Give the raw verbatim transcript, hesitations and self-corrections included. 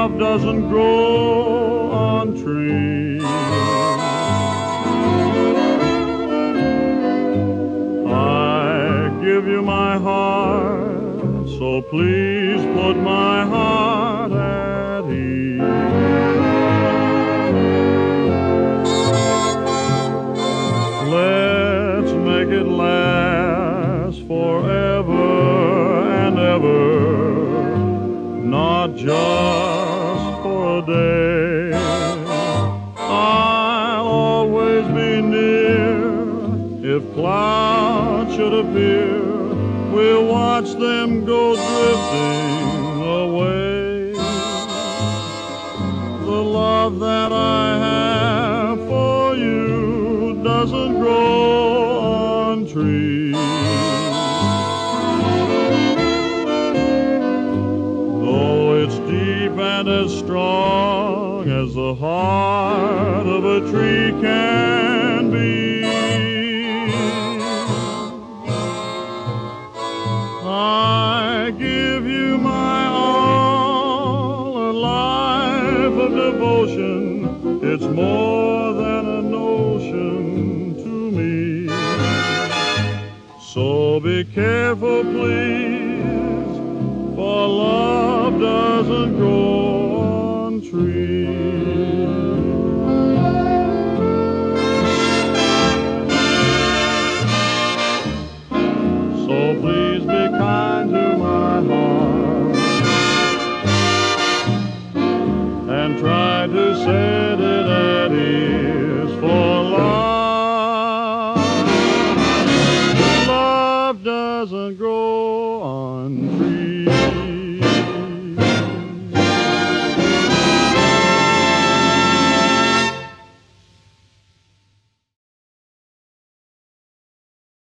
love doesn't grow on trees. I give you my heart, so please put my heart at ease. Let's make it last forever and ever, not just for a day. I'll always be near. If clouds should appear, we'll watch them go drifting away. The love that I have for you doesn't grow on trees. Though it's deep and as strong as the heart of a tree can be, I give you my all, a life of devotion. It's more than a notion to me. So be careful, please, for love doesn't grow on trees. So please be kind to my heart and try to set it at ease, for love, love doesn't grow on trees.